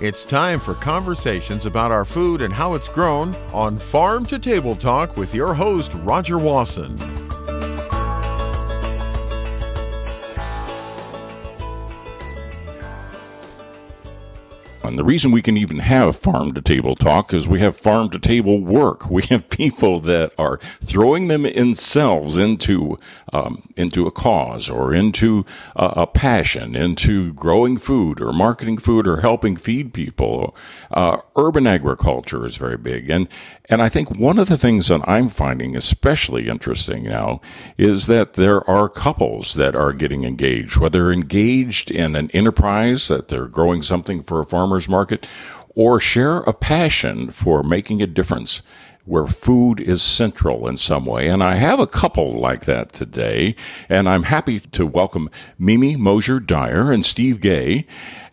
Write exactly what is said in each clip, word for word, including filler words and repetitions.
It's time for conversations about our food and how it's grown on Farm to Table Talk with your host, Roger Wasson. And the reason we can even have farm-to-table talk is we have farm-to-table work. We have people that are throwing them themselves into um, into a cause or into a, a passion, into growing food or marketing food or helping feed people. Uh, urban agriculture is very big. And, and I think one of the things that I'm finding especially interesting now is that there are couples that are getting engaged, whether engaged in an enterprise, that they're growing something for a farmer's market, or share a passion for making a difference where food is central in some way. And I have a couple like that today, and I'm happy to welcome Mimi Mosier-Dyer and Steve Gay.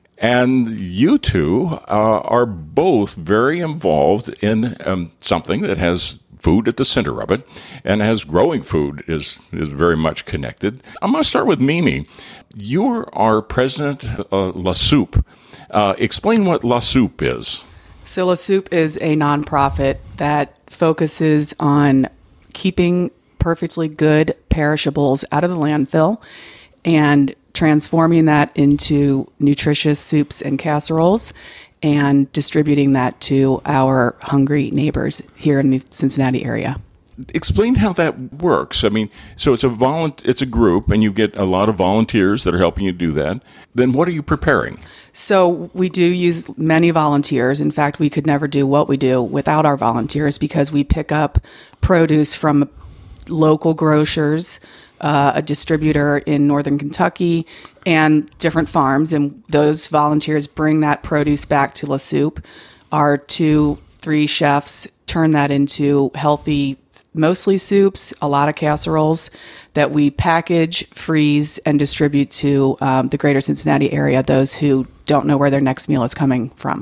And you two uh, are both very involved in um, something that has food at the center of it, and as growing food is is very much connected. I'm going to start with Mimi. You are president of La Soup. Uh, explain what La Soup is. So La Soup is a nonprofit that focuses on keeping perfectly good perishables out of the landfill and transforming that into nutritious soups and casseroles and distributing that to our hungry neighbors here in the Cincinnati area. Explain how that works. I mean, so it's a volunt- it's a group, and you get a lot of volunteers that are helping you do that. Then what are you preparing? So we do use many volunteers. In fact, we could never do what we do without our volunteers because we pick up produce from local grocers, uh, a distributor in northern Kentucky, and different farms. And those volunteers bring that produce back to La Soup. Our two, three chefs turn that into healthy, mostly soups, a lot of casseroles that we package, freeze, and distribute to um, the greater Cincinnati area, those who don't know where their next meal is coming from.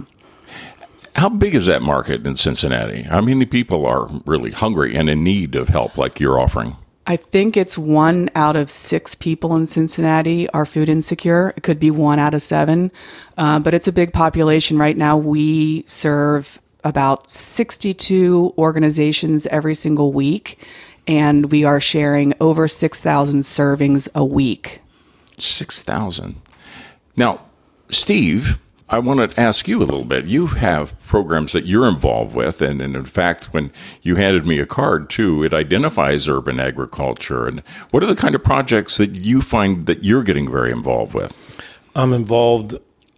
How big is that market in Cincinnati? How many people are really hungry and in need of help like you're offering? I think it's one out of six people in Cincinnati are food insecure. It could be one out of seven, uh, but it's a big population. Right now, we serve about sixty-two organizations every single week, and we are sharing over six thousand servings a week. six thousand. Now, Steve, I want to ask you a little bit. You have programs that you're involved with, and, and in fact, when you handed me a card, too, it identifies urban agriculture. And what are the kind of projects that you find that you're getting very involved with? I'm involved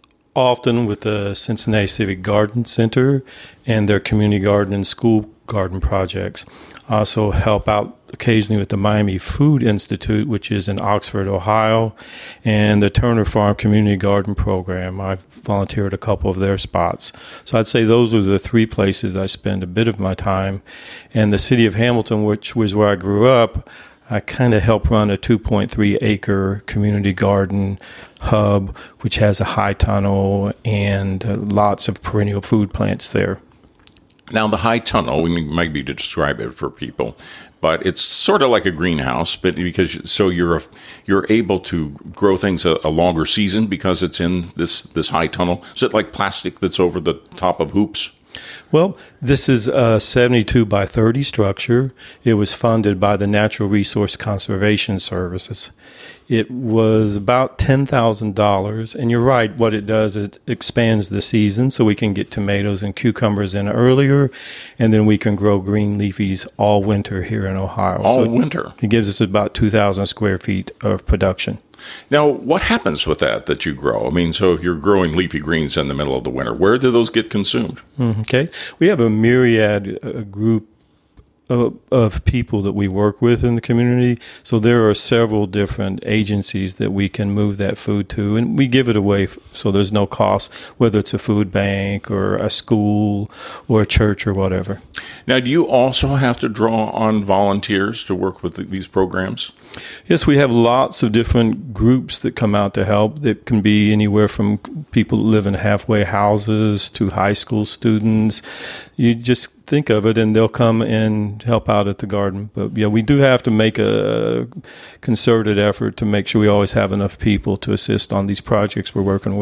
often with the Cincinnati Civic Garden Center and their community garden and school garden projects. I also help out occasionally with the Miami Food Institute, which is in Oxford, Ohio, and the Turner Farm Community Garden Program. I've volunteered a couple of their spots. So I'd say those are the three places I spend a bit of my time. And the city of Hamilton, which was where I grew up, I kind of help run a two point three acre community garden hub, which has a high tunnel and uh, lots of perennial food plants there. Now, the high tunnel, we might be to describe it for people, but it's sort of like a greenhouse, but because so you're you're able to grow things a, a longer season because it's in this this high tunnel. Is it like plastic that's over the top of hoops? Well, this is a seventy-two by thirty structure. It was funded by the Natural Resource Conservation Services. It was about ten thousand dollars. And you're right, what it does, it expands the season so we can get tomatoes and cucumbers in earlier, and then we can grow green leafies all winter here in Ohio. All so winter? It gives us about two thousand square feet of production. Now, what happens with that that you grow? I mean, so if you're growing leafy greens in the middle of the winter, where do those get consumed? Okay. We have a myriad uh, group of, of people that we work with in the community. So there are several different agencies that we can move that food to, and we give it away so there's no cost, whether it's a food bank or a school or a church or whatever. Now, do you also have to draw on volunteers to work with these programs? Yes, we have lots of different groups that come out to help. That can be anywhere from people that live in halfway houses to high school students. You just think of it, and they'll come and help out at the garden. But yeah, we do have to make a concerted effort to make sure we always have enough people to assist on these projects we're working with.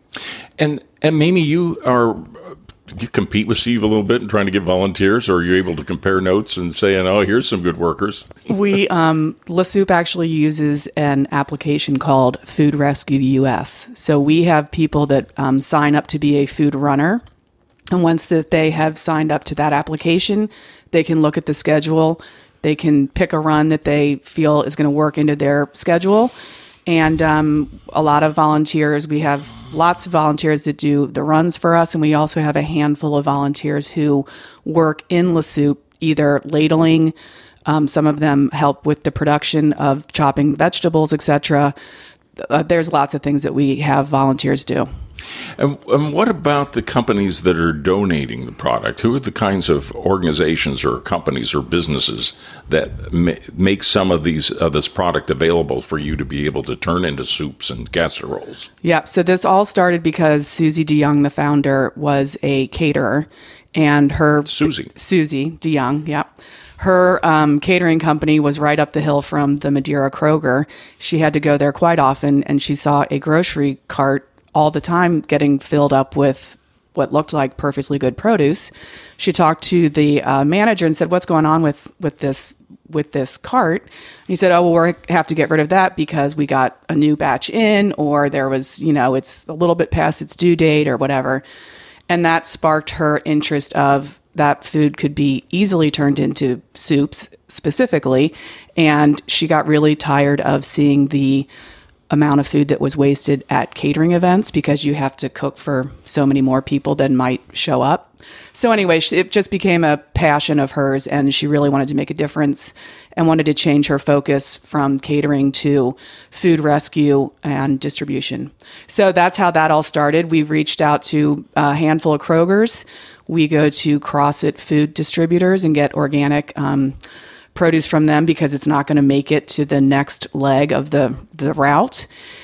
And and Mamie, you are you compete with Steve a little bit in trying to get volunteers, or are you able to compare notes and saying, "Oh, here's some good workers"? We um, La Soup actually uses an application called Food Rescue U S. So we have people that um, sign up to be a food runner, and once that they have signed up to that application, they can look at the schedule. They can pick a run that they feel is going to work into their schedule. And um, a lot of volunteers, we have lots of volunteers that do the runs for us, and we also have a handful of volunteers who work in La Soup, either ladling, um, some of them help with the production of chopping vegetables, et cetera. Uh, there's lots of things that we have volunteers do. And, and what about the companies that are donating the product? Who are the kinds of organizations or companies or businesses that ma- make some of these uh, this product available for you to be able to turn into soups and casseroles? Yeah, so this all started because Susie DeYoung, the founder, was a caterer, and her Susie Susie DeYoung, yeah. Her um, catering company was right up the hill from the Madeira Kroger. She had to go there quite often, and she saw a grocery cart all the time getting filled up with what looked like perfectly good produce. She talked to the uh, manager and said, "What's going on with, with this with this cart?" And he said, "Oh, well, we have to get rid of that because we got a new batch in, or there was, you know, it's a little bit past its due date or whatever." And that sparked her interest of that food could be easily turned into soups specifically. And she got really tired of seeing the amount of food that was wasted at catering events because you have to cook for so many more people than might show up. So anyway, it just became a passion of hers, and she really wanted to make a difference and wanted to change her focus from catering to food rescue and distribution. So that's how that all started. We reached out to a handful of Krogers. We go to CrossIt food distributors and get organic um produce from them because it's not going to make it to the next leg of the, the route.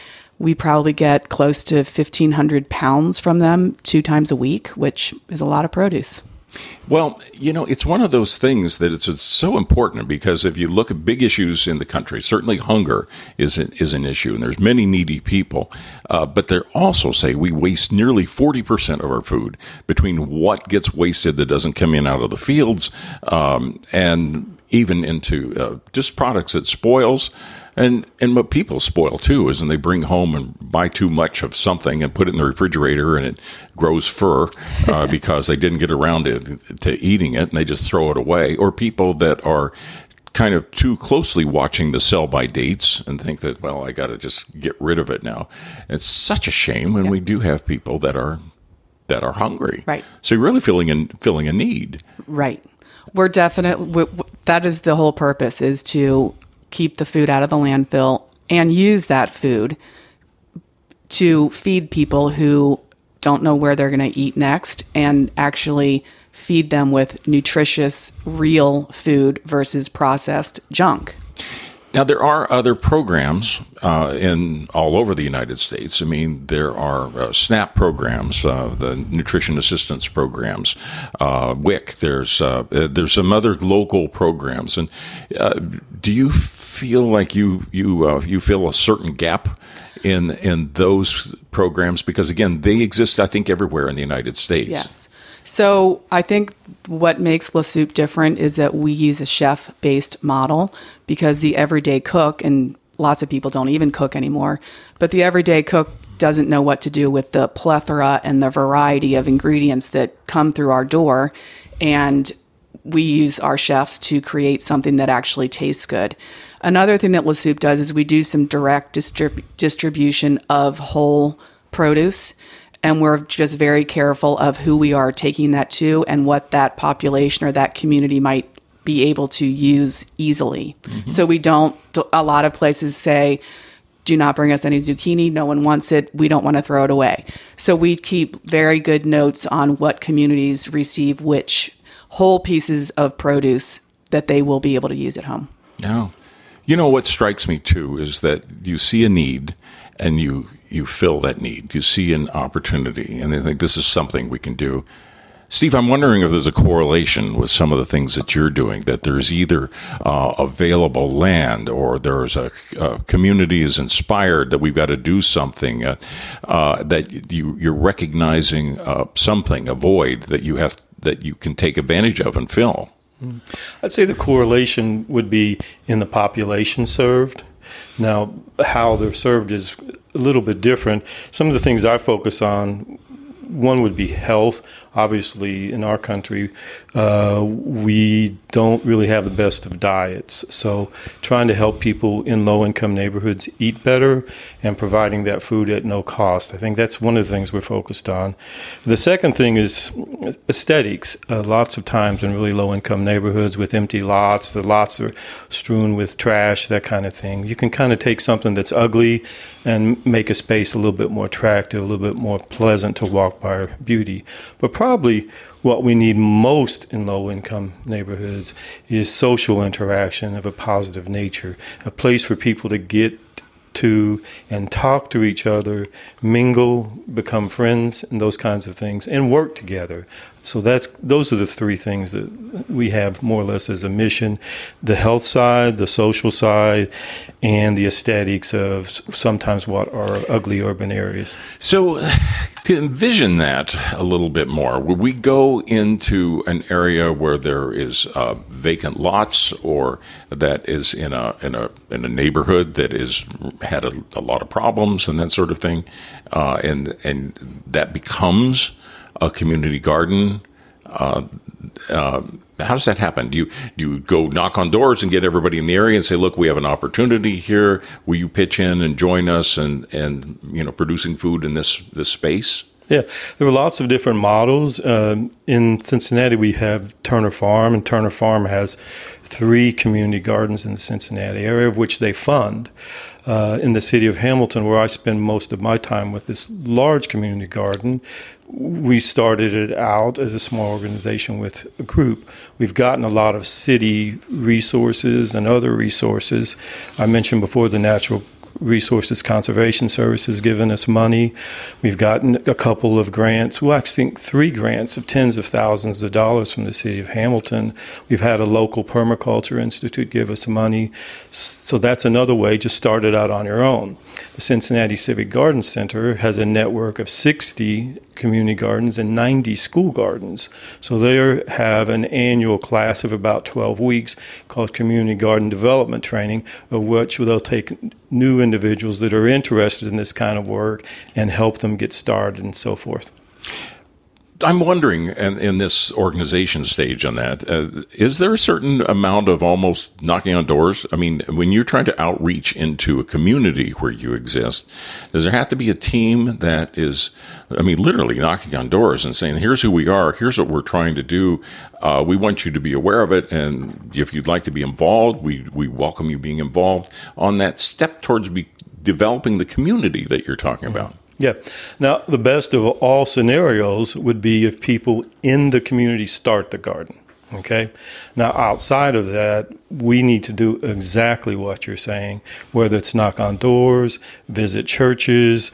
We probably get close to fifteen hundred pounds from them two times a week, which is a lot of produce. Well, you know, it's one of those things that it's, it's so important because if you look at big issues in the country, certainly hunger is an, is an issue, and there's many needy people. Uh, but they also say we waste nearly forty percent of our food between what gets wasted that doesn't come in out of the fields um, and even into uh, just products that spoils. And and what people spoil, too, is when they bring home and buy too much of something and put it in the refrigerator and it grows fur uh, because they didn't get around to, to eating it and they just throw it away. Or people that are kind of too closely watching the sell-by dates and think that, well, I got to just get rid of it now. It's such a shame when yeah. we do have people that are that are hungry. Right. So you're really feeling a, feeling a need. Right. We're definitely, that is the whole purpose, is to keep the food out of the landfill and use that food to feed people who don't know where they're going to eat next, and actually feed them with nutritious, real food versus processed junk. Now, there are other programs uh, in all over the United States. I mean, there are uh, SNAP programs, uh, the Nutrition Assistance Programs, uh, W I C. There's uh, there's some other local programs. And uh, do you feel like you you uh, you fill a certain gap in in those programs? Because again, they exist, I think, everywhere in the United States. Yes. So I think what makes La Soup different is that we use a chef-based model, because the everyday cook, and lots of people don't even cook anymore, but the everyday cook doesn't know what to do with the plethora and the variety of ingredients that come through our door. And we use our chefs to create something that actually tastes good. Another thing that La Soup does is we do some direct distrib- distribution of whole produce. And we're just very careful of who we are taking that to and what that population or that community might be able to use easily. Mm-hmm. So we don't, a lot of places say, do not bring us any zucchini. No one wants it. We don't want to throw it away. So we keep very good notes on what communities receive which whole pieces of produce that they will be able to use at home. Yeah. You know, what strikes me, too, is that you see a need and you you fill that need. You see an opportunity, and they think this is something we can do. Steve, I'm wondering if there's a correlation with some of the things that you're doing, that there's either uh, available land or there's a, a community is inspired that we've got to do something, uh, uh, that you, you're recognizing uh, something, a void that you have, that you can take advantage of and fill. I'd say the correlation would be in the population served. Now, how they're served is a little bit different. Some of the things I focus on, one would be health. Obviously, in our country, uh, we don't really have the best of diets. So trying to help people in low-income neighborhoods eat better and providing that food at no cost. I think that's one of the things we're focused on. The second thing is aesthetics. Uh, lots of times in really low-income neighborhoods with empty lots, the lots are strewn with trash, that kind of thing. You can kind of take something that's ugly and make a space a little bit more attractive, a little bit more pleasant to walk by, or beauty. But probably what we need most in low-income neighborhoods is social interaction of a positive nature, a place for people to get to and talk to each other, mingle, become friends, and those kinds of things, and work together. So that's those are the three things that we have more or less as a mission: the health side, the social side, and the aesthetics of sometimes what are ugly urban areas. So to envision that a little bit more, would we go into an area where there is uh, vacant lots, or that is in a in a in a neighborhood that is had a, a lot of problems and that sort of thing, uh, and and that becomes a community garden? Uh, uh, how does that happen? Do you do you go knock on doors and get everybody in the area and say, "Look, we have an opportunity here. Will you pitch in and join us and and you know producing food in this this space?" Yeah, there are lots of different models. Um, in Cincinnati, we have Turner Farm, and Turner Farm has three community gardens in the Cincinnati area, of which they fund. Uh, in the city of Hamilton, where I spend most of my time with this large community garden, we started it out as a small organization with a group. We've gotten a lot of city resources and other resources. I mentioned before the Natural Resources Conservation Service has given us money. We've gotten a couple of grants. Well, I think three grants of tens of thousands of dollars from the city of Hamilton. We've had a local permaculture institute give us money. So that's another way. Just start it out on your own. The Cincinnati Civic Garden Center has a network of sixty community gardens and ninety school gardens. So they have an annual class of about twelve weeks called Community Garden Development Training, of which they'll take new individuals that are interested in this kind of work and help them get started and so forth. I'm wondering, in, in this organization stage on that, uh, is there a certain amount of almost knocking on doors? I mean, when you're trying to outreach into a community where you exist, does there have to be a team that is, I mean, literally knocking on doors and saying, here's who we are, here's what we're trying to do, uh, we want you to be aware of it, and if you'd like to be involved, we, we welcome you being involved on that step towards be developing the community that you're talking about? Yeah. Now, the best of all scenarios would be if people in the community start the garden. Okay. Now, outside of that, we need to do exactly what you're saying, whether it's knock on doors, visit churches.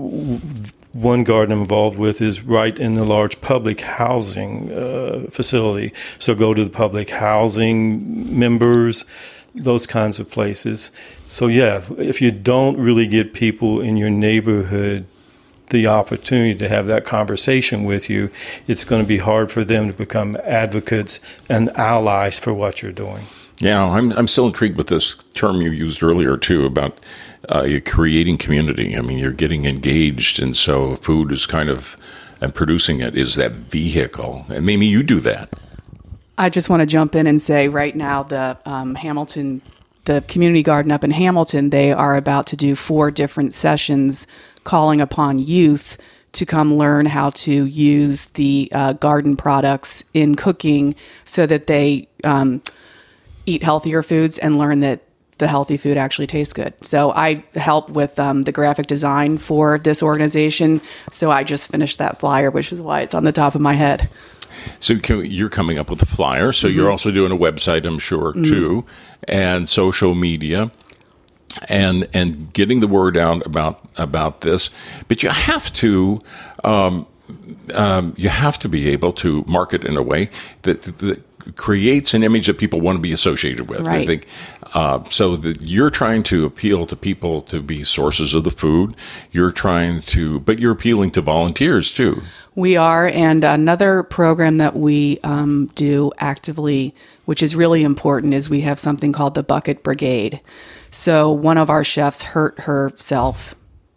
One garden I'm involved with is right in the large public housing uh, facility. So go to the public housing members, those kinds of places. So, yeah, if you don't really get people in your neighborhood the opportunity to have that conversation with you, it's going to be hard for them to become advocates and allies for what you're doing. Yeah, I'm I'm still intrigued with this term you used earlier, too, about uh, you're creating community. I mean, you're getting engaged, and so food is kind of, and producing it is that vehicle. And maybe you do that. I just want to jump in and say right now the um, Hamilton, the community garden up in Hamilton, they are about to do four different sessions calling upon youth to come learn how to use the uh, garden products in cooking so that they um, eat healthier foods and learn that the healthy food actually tastes good. So I help with um, the graphic design for this organization. So I just finished that flyer, which is why it's on the top of my head. So you're coming up with a flyer. So mm-hmm. you're also doing a website, I'm sure, mm-hmm. too, and social media, and and getting the word out about about this. But you have to um, um, you have to be able to market in a way that, that creates an image that people want to be associated with. Right. I think uh, so that you're trying to appeal to people to be sources of the food. You're trying to, but you're appealing to volunteers too. We are, and another program that we um, do actively, which is really important, is we have something called the Bucket Brigade. So one of our chefs hurt herself,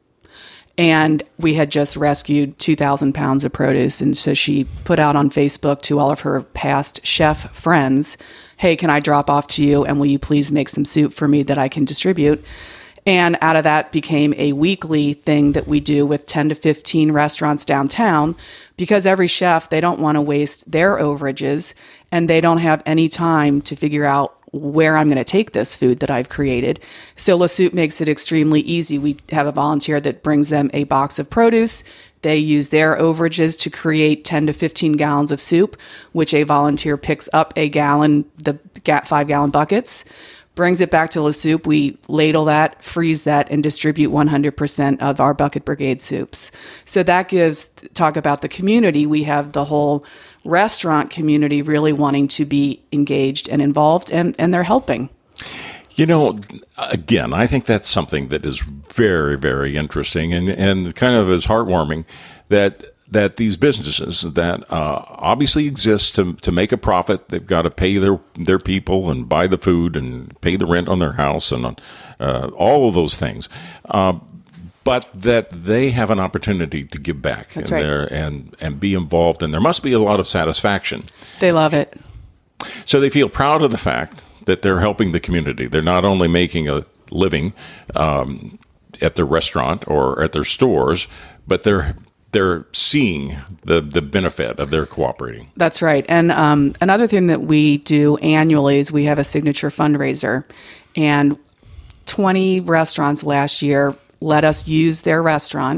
and we had just rescued two thousand pounds of produce. And so she put out on Facebook to all of her past chef friends, hey, can I drop off to you? And will you please make some soup for me that I can distribute? And out of that became a weekly thing that we do with ten to fifteen restaurants downtown, because every chef, they don't want to waste their overages, and they don't have any time to figure out where I'm going to take this food that I've created. So La Soup makes it extremely easy. We have a volunteer that brings them a box of produce. They use their overages to create ten to fifteen gallons of soup, which a volunteer picks up a gallon, the five gallon buckets, brings it back to La Soup. We ladle that, freeze that, and distribute one hundred percent of our Bucket Brigade soups. So that gives, talk about the community. We have the whole restaurant community really wanting to be engaged and involved, and, and they're helping. You know, again, I think that's something that is very, very interesting and, and kind of is heartwarming that that these businesses that uh, obviously exist to to make a profit, they've got to pay their, their people and buy the food and pay the rent on their house and uh, all of those things. Uh, but that they have an opportunity to give back. That's and, right. and, and be involved. And there must be a lot of satisfaction. They love it. So they feel proud of the fact that they're helping the community. They're not only making a living um, at their restaurant or at their stores, but they're they're seeing the, the benefit of their cooperating. That's right. And um, another thing that we do annually is we have a signature fundraiser. And twenty restaurants last year let us use their restaurant.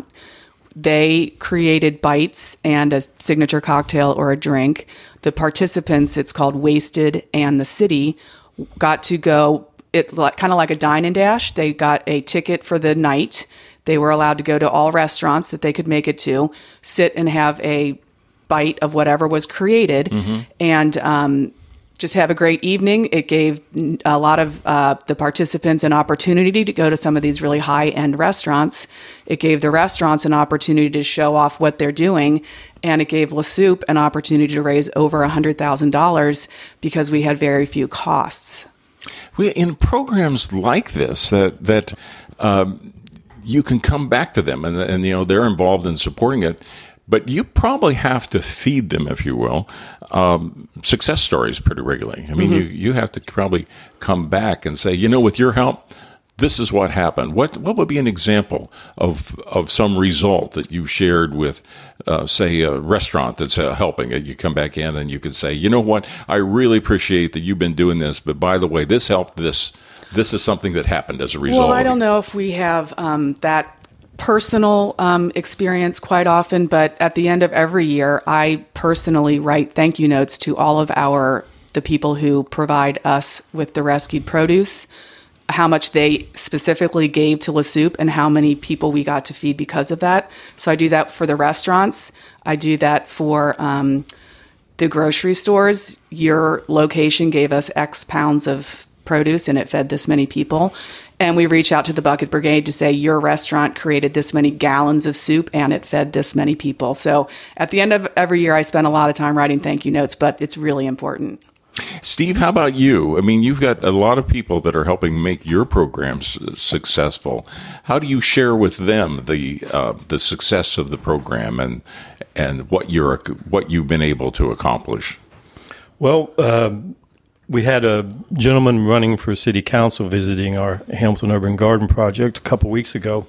They created bites and a signature cocktail or a drink. The participants, it's called Wasted, and the city got to go, it kind of like a dine and dash. They got a ticket for the night. They were allowed to go to all restaurants that they could make it to, sit and have a bite of whatever was created, mm-hmm. and um, just have a great evening. It gave a lot of uh, the participants an opportunity to go to some of these really high-end restaurants. It gave the restaurants an opportunity to show off what they're doing, and it gave La Soup an opportunity to raise over one hundred thousand dollars because we had very few costs. We, in programs like this, that that um, you can come back to them, and, and you know they're involved in supporting it. But you probably have to feed them, if you will, um, success stories pretty regularly. I mean, mm-hmm. you, you have to probably come back and say, you know, with your help, this is what happened. What what would be an example of of some result that you shared with, uh, say, a restaurant that's uh, helping it? You come back in and you can say, you know what, I really appreciate that you've been doing this, but by the way, this helped this. This is something that happened as a result. Well, I don't know if we have um, that personal um, experience quite often, but at the end of every year, I personally write thank you notes to all of our the people who provide us with the rescued produce, how much they specifically gave to La Soup, and how many people we got to feed because of that. So I do that for the restaurants. I do that for um, the grocery stores. Your location gave us X pounds of produce and it fed this many people. And we reach out to the Bucket Brigade to say, your restaurant created this many gallons of soup and it fed this many people. So at the end of every year, I spend a lot of time writing thank you notes, but it's really important. Steve, how about you? I mean, you've got a lot of people that are helping make your programs successful. How do you share with them the uh, the success of the program and and what you're what you've been able to accomplish? Well, um, we had a gentleman running for city council visiting our Hamilton Urban Garden project a couple weeks ago,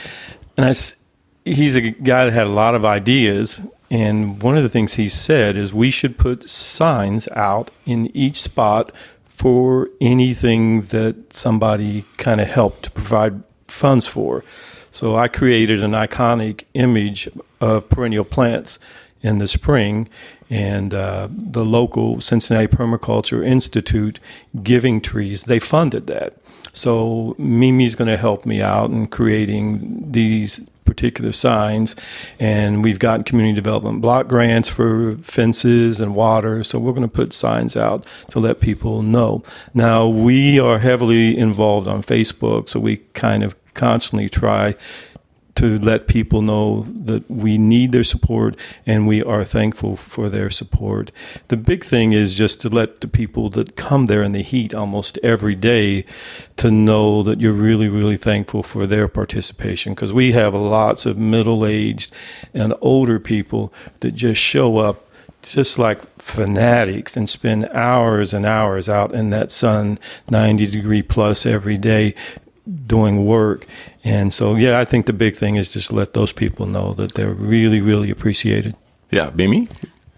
and I, he's a guy that had a lot of ideas. And one of the things he said is we should put signs out in each spot for anything that somebody kind of helped to provide funds for. So I created an iconic image of perennial plants in the spring, and uh, the local Cincinnati Permaculture Institute Giving Trees, they funded that. So Mimi's going to help me out in creating these particular signs, and we've gotten community development block grants for fences and water, so we're going to put signs out to let people know. Now, we are heavily involved on Facebook, so we kind of constantly try to let people know that we need their support and we are thankful for their support. The big thing is just to let the people that come there in the heat almost every day to know that you're really, really thankful for their participation, because we have lots of middle-aged and older people that just show up just like fanatics and spend hours and hours out in that sun, ninety degree plus every day, doing work. And so, yeah, I think the big thing is just let those people know that they're really, really appreciated. Yeah, Mimi?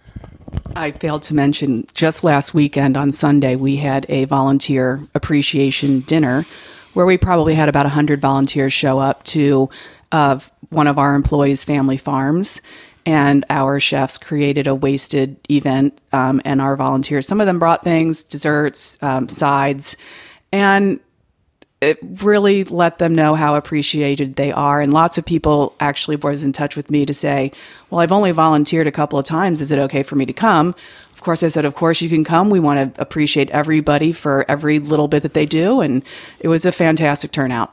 I failed to mention, just last weekend on Sunday, we had a volunteer appreciation dinner where we probably had about one hundred volunteers show up to uh, one of our employees' family farms. And our chefs created a wasted event, um, and our volunteers, some of them brought things, desserts, um, sides, and it really let them know how appreciated they are. And lots of people actually was in touch with me to say, well, I've only volunteered a couple of times. Is it okay for me to come? Of course, I said, of course you can come. We want to appreciate everybody for every little bit that they do. And it was a fantastic turnout.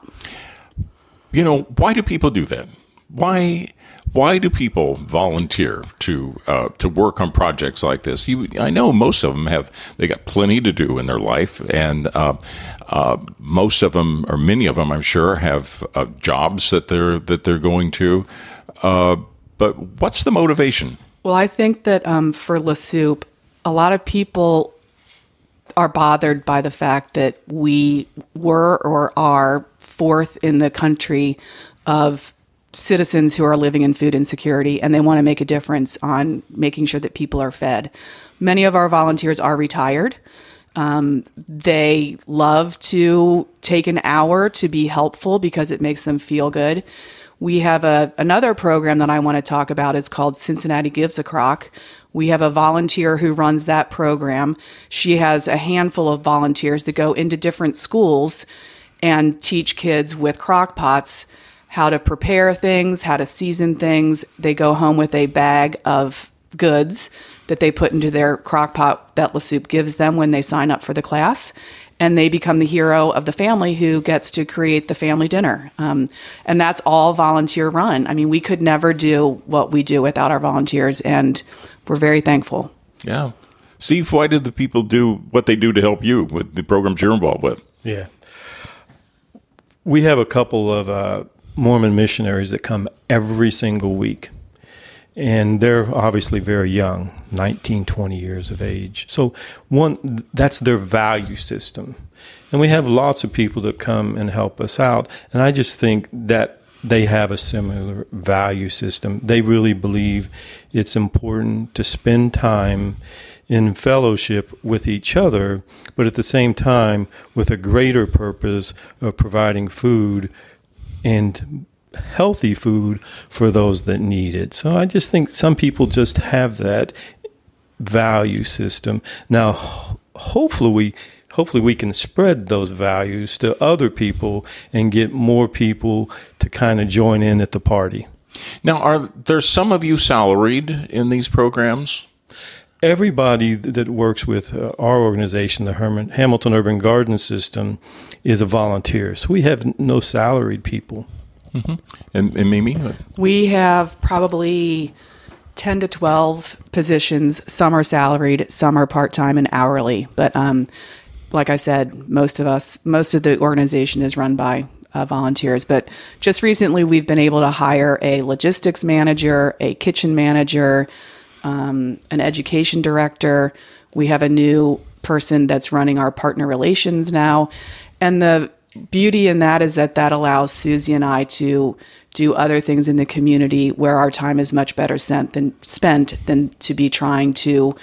You know, why do people do that? Why why do people volunteer to uh, to work on projects like this? You, I know most of them have, they got plenty to do in their life, and uh, uh, most of them, or many of them, I'm sure, have uh, jobs that they're that they're going to. Uh, but what's the motivation? Well, I think that um, for La Soupe, a lot of people are bothered by the fact that we were or are fourth in the country of citizens who are living in food insecurity, and they want to make a difference on making sure that people are fed. Many of our volunteers are retired. Um, they love to take an hour to be helpful because it makes them feel good. We have a another program that I want to talk about. Is called Cincinnati Gives a Crock. We have a volunteer who runs that program. She has a handful of volunteers that go into different schools and teach kids with crock pots how to prepare things, how to season things. They go home with a bag of goods that they put into their crock pot that La Soupe gives them when they sign up for the class. And they become the hero of the family who gets to create the family dinner. Um, and that's all volunteer run. I mean, we could never do what we do without our volunteers, and we're very thankful. Yeah. Steve, why did the people do what they do to help you with the programs you're involved with? Yeah. We have a couple of uh, Mormon missionaries that come every single week. And they're obviously very young, nineteen, twenty years of age. So one, that's their value system. And we have lots of people that come and help us out. And I just think that they have a similar value system. They really believe it's important to spend time in fellowship with each other, but at the same time with a greater purpose of providing food and healthy food for those that need it. So I just think some people just have that value system. Now, hopefully we hopefully we can spread those values to other people and get more people to kind of join in at the party. Now, are there some of you salaried in these programs? Everybody that works with uh, our organization, the Herman, Hamilton Urban Garden System, is a volunteer. So we have no salaried people. Mm-hmm. And, and Mimi? We have probably ten to twelve positions. Some are salaried, some are part-time and hourly. But um, like I said, most of us, most of the organization is run by uh, volunteers. But just recently, we've been able to hire a logistics manager, a kitchen manager, um, an education director. We have a new person that's running our partner relations now. And the beauty in that is that that allows Susie and I to do other things in the community where our time is much better sent than spent than to be trying to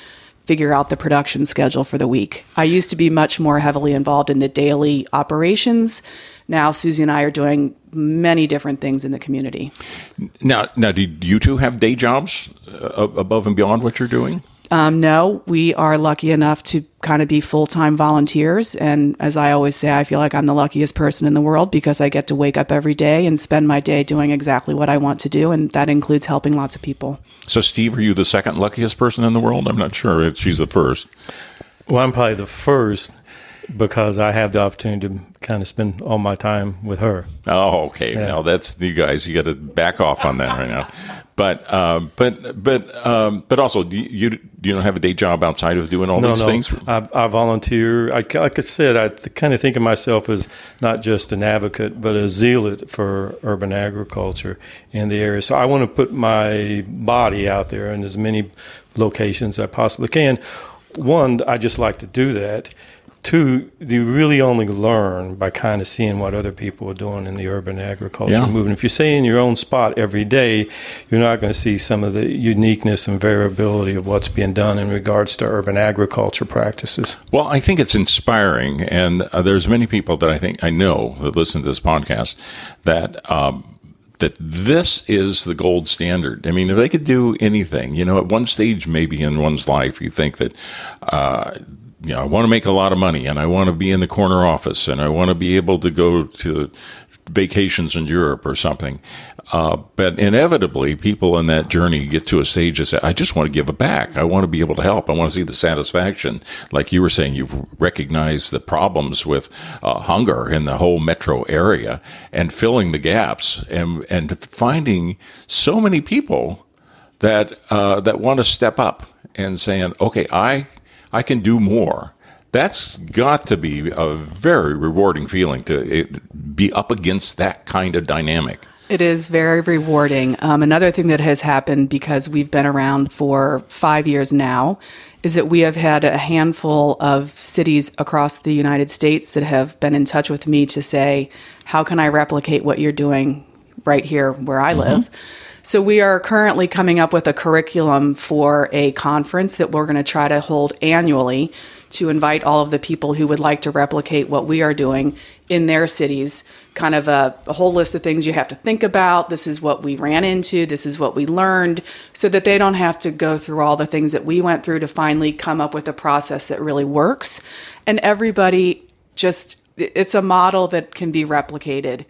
figure out the production schedule for the week. I used to be much more heavily involved in the daily operations. Now Susie and I are doing many different things in the community. Now, now, do you two have day jobs uh, above and beyond what you're doing? Um, no, we are lucky enough to kind of be full-time volunteers. And as I always say, I feel like I'm the luckiest person in the world because I get to wake up every day and spend my day doing exactly what I want to do. And that includes helping lots of people. So, Steve, are you the second luckiest person in the world? I'm not sure. She's the first. Well, I'm probably the first because I have the opportunity to kind of spend all my time with her. Oh, okay. Yeah. Now that's you guys. You got to back off on that right now. But um, but but um, but also, do you do you don't have a day job outside of doing all no, these no. things? I, I volunteer. I, like I said, I kind of think of myself as not just an advocate, but a zealot for urban agriculture in the area. So I want to put my body out there in as many locations as I possibly can. One, I just like to do that. Two, you really only learn by kind of seeing what other people are doing in the urban agriculture Yeah. movement. If you stay in your own spot every day, you're not going to see some of the uniqueness and variability of what's being done in regards to urban agriculture practices. Well, I think it's inspiring, and uh, there's many people that I think I know that listen to this podcast that um, that this is the gold standard. I mean, if they could do anything, you know, at one stage maybe in one's life, you think that. Uh, You know, I want to make a lot of money, and I want to be in the corner office, and I want to be able to go to vacations in Europe or something. Uh, but inevitably, people in that journey get to a stage that say, I just want to give it back. I want to be able to help. I want to see the satisfaction. Like you were saying, you've recognized the problems with uh, hunger in the whole metro area and filling the gaps and, and finding so many people that uh, that want to step up and saying, okay, I I can do more. That's got to be a very rewarding feeling to it, be up against that kind of dynamic. It is very rewarding. Um, another thing that has happened because we've been around for five years now is that we have had a handful of cities across the United States that have been in touch with me to say, how can I replicate what you're doing right here where I live? Mm-hmm. So we are currently coming up with a curriculum for a conference that we're going to try to hold annually to invite all of the people who would like to replicate what we are doing in their cities. Kind of a, a whole list of things you have to think about. This is what we ran into. This is what we learned, so that they don't have to go through all the things that we went through to finally come up with a process that really works. And everybody just, it's a model that can be replicated.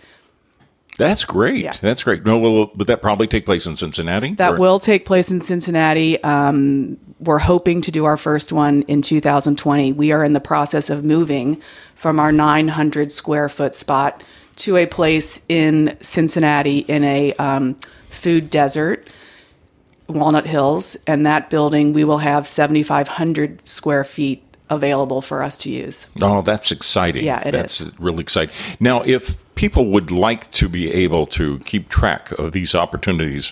That's great. Yeah. That's great. No, will, would that probably take place in Cincinnati? That or? will take place in Cincinnati. Um, we're hoping to do our first one in two thousand twenty. We are in the process of moving from our nine hundred square foot spot to a place in Cincinnati in a um, food desert, Walnut Hills. And that building, we will have seventy-five hundred square feet available for us to use. Oh, that's exciting. Yeah, it that's is. That's really exciting. Now, if people would like to be able to keep track of these opportunities,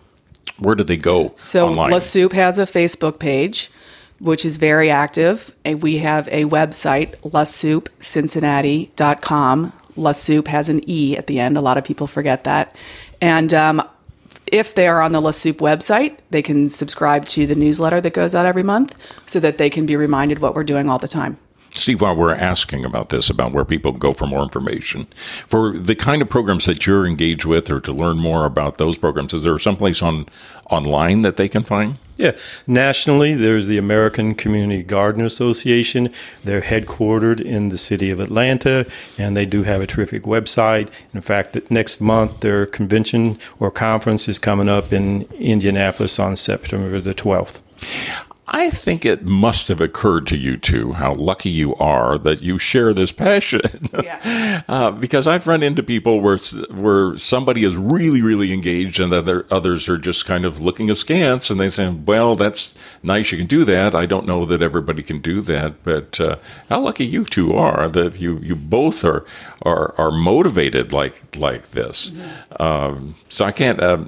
where do they go so online? La Soup has a Facebook page, which is very active. And we have a website, la soup cincinnati dot com. La Soup has an E at the end. A lot of people forget that. And um, if they are on the La Soup website, they can subscribe to the newsletter that goes out every month so that they can be reminded what we're doing all the time. Steve, while we're asking about this, about where people go for more information, for the kind of programs that you're engaged with or to learn more about those programs, is there someplace on online that they can find? Yeah. Nationally, there's the American Community Garden Association. They're headquartered in the city of Atlanta, and they do have a terrific website. In fact, next month, their convention or conference is coming up in Indianapolis on September the twelfth. I think it must have occurred to you two how lucky you are that you share this passion. Yeah. uh, because I've run into people where where somebody is really, really engaged and other others are just kind of looking askance and they say, well, that's nice, you can do that. I don't know that everybody can do that, but uh, how lucky you two are that you, you both are, are are motivated like like this. Mm-hmm. Um, so I can't. Uh,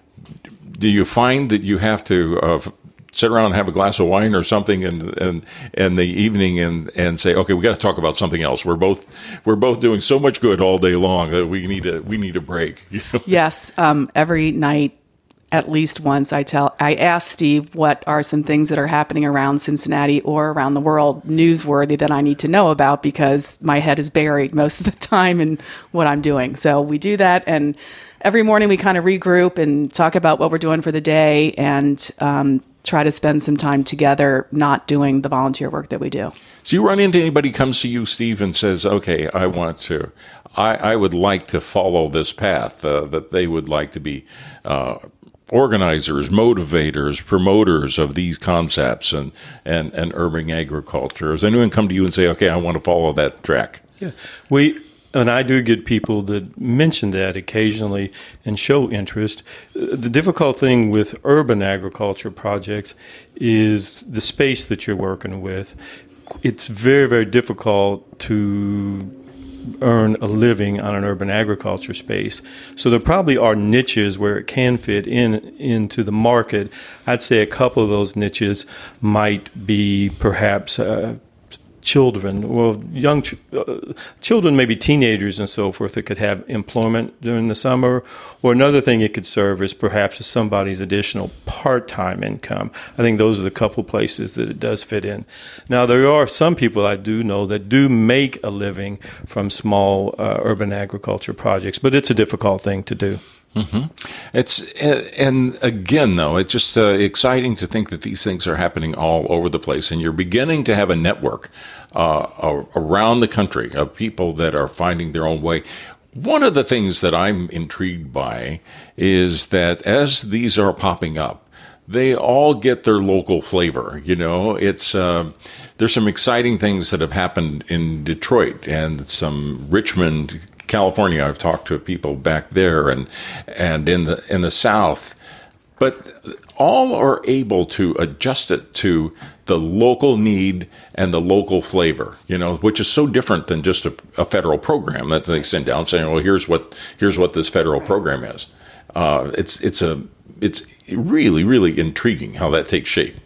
do you find that you have to Uh, sit around and have a glass of wine or something in, in, in the evening and, and say, okay, we got to talk about something else. We're both we're both doing so much good all day long that we need a we need a break. Yes, um, every night at least once I tell I ask Steve what are some things that are happening around Cincinnati or around the world newsworthy that I need to know about, because my head is buried most of the time in what I'm doing. So we do that, and every morning we kind of regroup and talk about what we're doing for the day, and um, try to spend some time together not doing the volunteer work that we do. So you run into anybody comes to you, Steve, and says, okay, I want to, I, I would like to follow this path, uh, that they would like to be uh, organizers, motivators, promoters of these concepts and, and, and urban agriculture. Does anyone come to you and say, okay, I want to follow that track? Yeah, we... And I do get people that mention that occasionally and show interest. The difficult thing with urban agriculture projects is the space that you're working with. It's very, very difficult to earn a living on an urban agriculture space. So there probably are niches where it can fit in into the market. I'd say a couple of those niches might be perhaps uh, children, well, young ch- uh, children, maybe teenagers and so forth, that could have employment during the summer. Or another thing it could serve is perhaps as somebody's additional part-time income. I think those are the couple places that it does fit in. Now, there are some people I do know that do make a living from small uh, urban agriculture projects, but it's a difficult thing to do. Mm-hmm. It's and again, though, it's just uh, exciting to think that these things are happening all over the place, and you're beginning to have a network uh, around the country of people that are finding their own way. One of the things that I'm intrigued by is that as these are popping up, they all get their local flavor. You know, it's uh, there's some exciting things that have happened in Detroit and some Richmond, California. I've talked to people back there and and in the in the South, but all are able to adjust it to the local need and the local flavor, you know, which is so different than just a, a federal program that they send down saying, well, here's what here's what this federal program is. Uh, it's it's a it's really, really intriguing how that takes shape.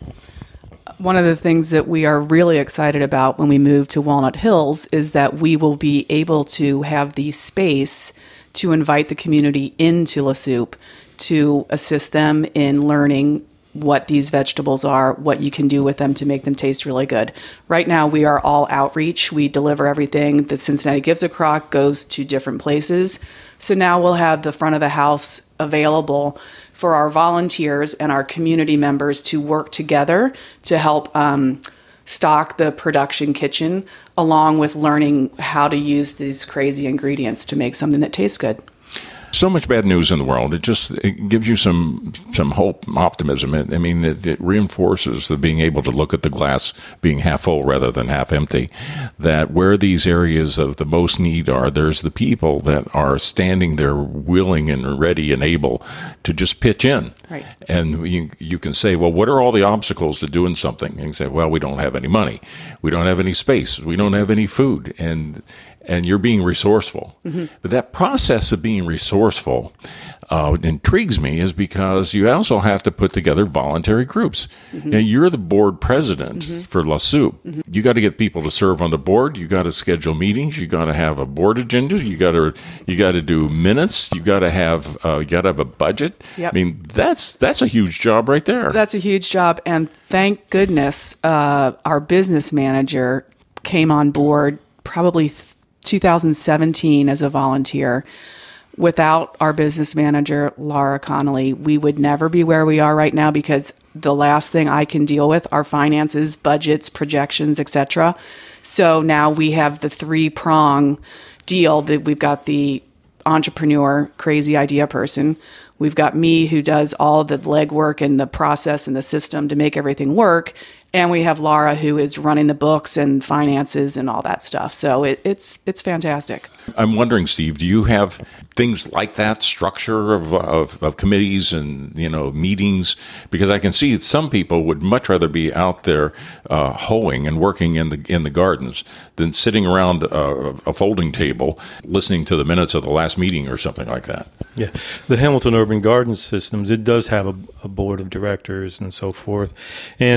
One of the things that we are really excited about when we move to Walnut Hills is that we will be able to have the space to invite the community into La Soupe to assist them in learning what these vegetables are, what you can do with them to make them taste really good. Right now, we are all outreach. We deliver everything that Cincinnati Gives a Crock goes to different places. So now we'll have the front of the house available for our volunteers and our community members to work together to help um, stock the production kitchen, along with learning how to use these crazy ingredients to make something that tastes good. So much bad news in the world. It just it gives you some some hope, optimism. I mean, it, it reinforces the being able to look at the glass being half full rather than half empty. That where these areas of the most need are, there's the people that are standing there willing and ready and able to just pitch in. Right. And you you can say, well, what are all the obstacles to doing something? And you say, well, we don't have any money. We don't have any space. We don't have any food. And and you're being resourceful. Mm-hmm. But that process of being resourceful uh, intrigues me is because you also have to put together voluntary groups. Mm-hmm. And you're the board president mm-hmm. for La Soupe. Mm-hmm. You got to get people to serve on the board. You got to schedule meetings. You got to have a board agenda. You got to you got to do minutes. You got to have uh, you got to have a budget. Yep. I mean, that's that's a huge job right there. That's a huge job, and thank goodness uh, our business manager came on board probably th- two thousand seventeen as a volunteer. Without our business manager, Laura Connolly, we would never be where we are right now, because the last thing I can deal with are finances, budgets, projections, et cetera. So now we have the three-prong deal that we've got the entrepreneur, crazy idea person. We've got me, who does all the legwork and the process and the system to make everything work. And we have Laura, who is running the books and finances and all that stuff. So it, it's it's fantastic. I'm wondering, Steve, do you have things like that structure of, of of committees and you know meetings? Because I can see some people would much rather be out there uh, hoeing and working in the in the gardens than sitting around a, a folding table listening to the minutes of the last meeting or something like that. Yeah, the Hamilton Urban Garden Systems, it does have a, a board of directors and so forth, and a,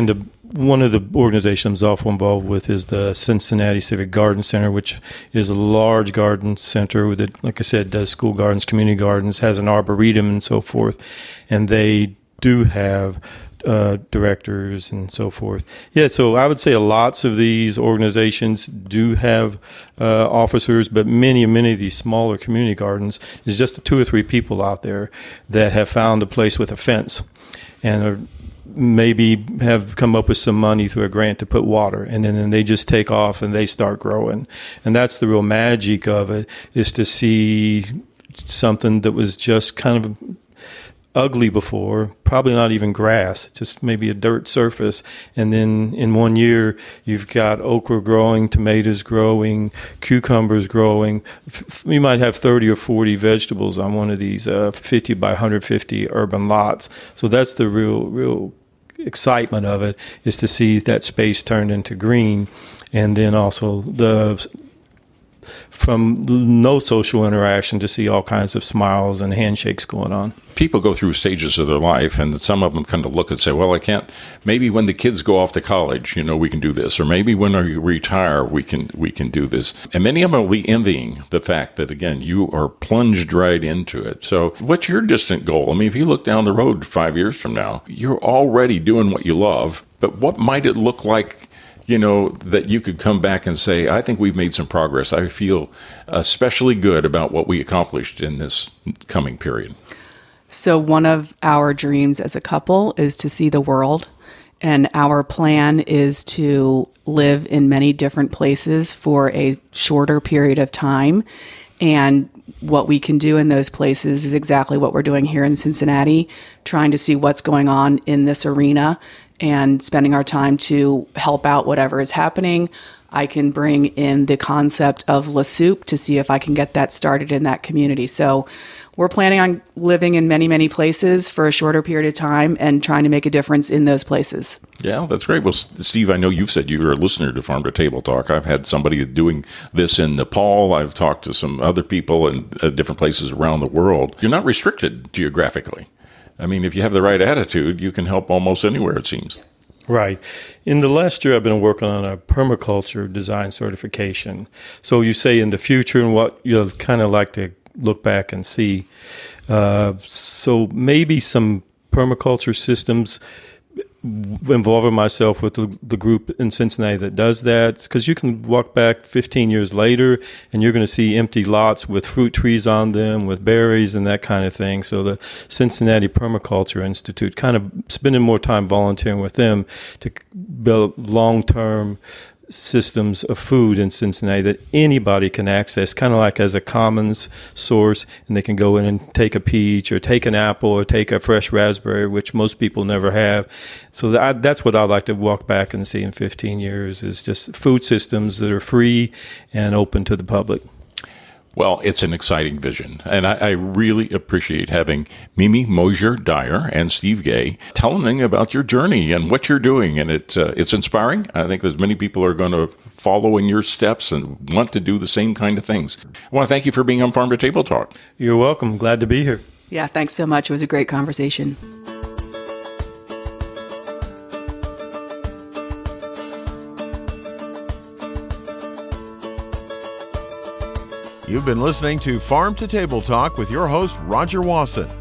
one of the organizations I'm also involved with is the Cincinnati Civic Garden Center, which is a large garden center with, it, like I said, does school gardens, community gardens, has an arboretum and so forth. And they do have uh, directors and so forth. Yeah, so I would say lots of these organizations do have uh, officers, but many, many of these smaller community gardens is just two or three people out there that have found a place with a fence and are maybe have come up with some money through a grant to put water, and then, then they just take off and they start growing. And that's the real magic of it, is to see something that was just kind of ugly before, probably not even grass, just maybe a dirt surface. And then in one year, you've got okra growing, tomatoes growing, cucumbers growing. F- you might have thirty or forty vegetables on one of these uh, fifty by one hundred fifty urban lots. So that's the real, real excitement of it, is to see that space turned into green. And then also the from no social interaction to see all kinds of smiles and handshakes going on. People go through stages of their life, and some of them kind of look and say, well, I can't, maybe when the kids go off to college, you know, we can do this, or maybe when I retire, we can we can do this. And many of them will be envying the fact that, again, you are plunged right into it. So what's your distant goal? I mean, if you look down the road five years from now, you're already doing what you love, but what might it look like, you know, that you could come back and say, I think we've made some progress. I feel especially good about what we accomplished in this coming period. So one of our dreams as a couple is to see the world. And our plan is to live in many different places for a shorter period of time. And what we can do in those places is exactly what we're doing here in Cincinnati, trying to see what's going on in this arena and spending our time to help out whatever is happening. I can bring in the concept of La Soup to see if I can get that started in that community. So we're planning on living in many, many places for a shorter period of time and trying to make a difference in those places. Yeah, that's great. Well, Steve, I know you've said you're a listener to Farm to Table Talk. I've had somebody doing this in Nepal. I've talked to some other people in uh, different places around the world. You're not restricted geographically. I mean, if you have the right attitude, you can help almost anywhere, it seems. Right. In the last year, I've been working on a permaculture design certification. So you say in the future and what you'll kind of like to look back and see. Uh, so maybe some permaculture systems involving myself with the, the group in Cincinnati that does that, because you can walk back fifteen years later and you're going to see empty lots with fruit trees on them, with berries and that kind of thing. So the Cincinnati Permaculture Institute, kind of spending more time volunteering with them to build long-term systems of food in Cincinnati that anybody can access, kind of like as a commons source, and they can go in and take a peach or take an apple or take a fresh raspberry, which most people never have. So that, that's what I'd like to walk back and see in fifteen years, is just food systems that are free and open to the public. Well, it's an exciting vision, and I, I really appreciate having Mimi Mosier-Dyer and Steve Gay telling about your journey and what you're doing, and it, uh, it's inspiring. I think there's many people are going to follow in your steps and want to do the same kind of things. I want to thank you for being on Farm to Table Talk. You're welcome. Glad to be here. Yeah, thanks so much. It was a great conversation. You've been listening to Farm to Table Talk with your host, Roger Wasson.